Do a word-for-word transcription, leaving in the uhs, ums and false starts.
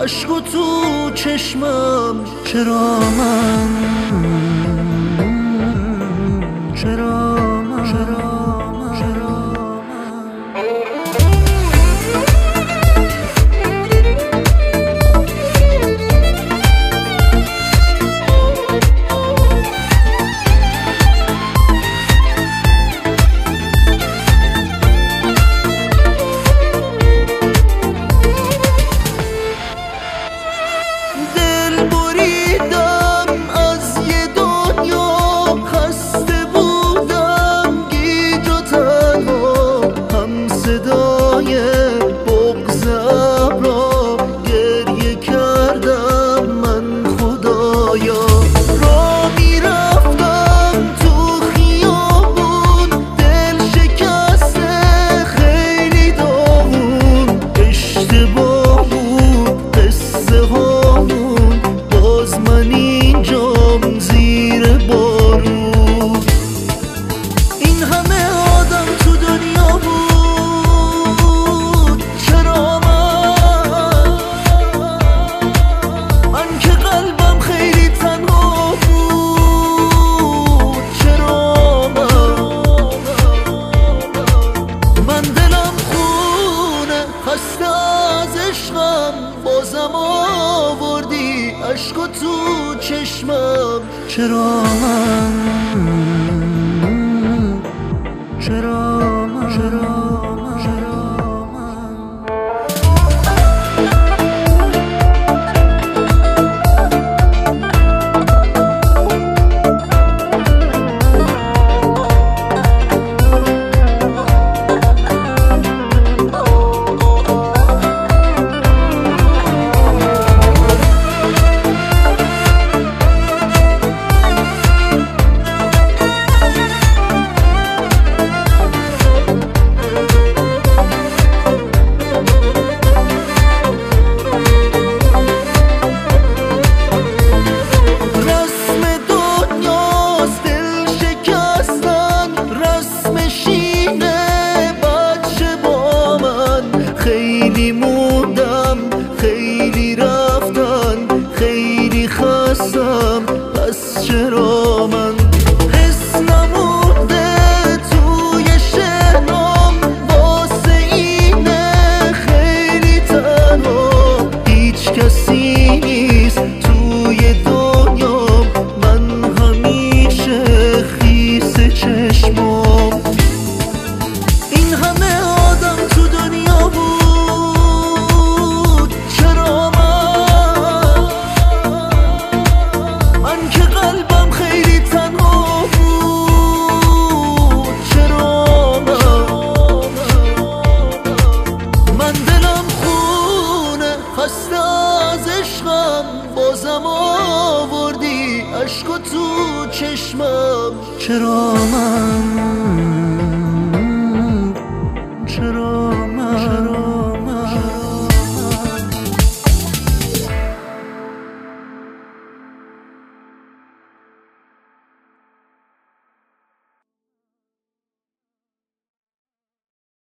عشق و تو چشمم. چرا من چرا من چرا من چرا بازم آوردی عشق و تو چشمم. چرا من چرا من چرا من چرا من خیلی موندم، خیلی رفتن، خیلی خستم، پس چرا من حس نمونده توی شهرام واسه اینه خیلی تنها هیچ کسی نیست توی دنیام من همیشه خیس چشمام. این همه آدم تو دنیا بود بازم آوردی عشق و تو چشمم. چرا من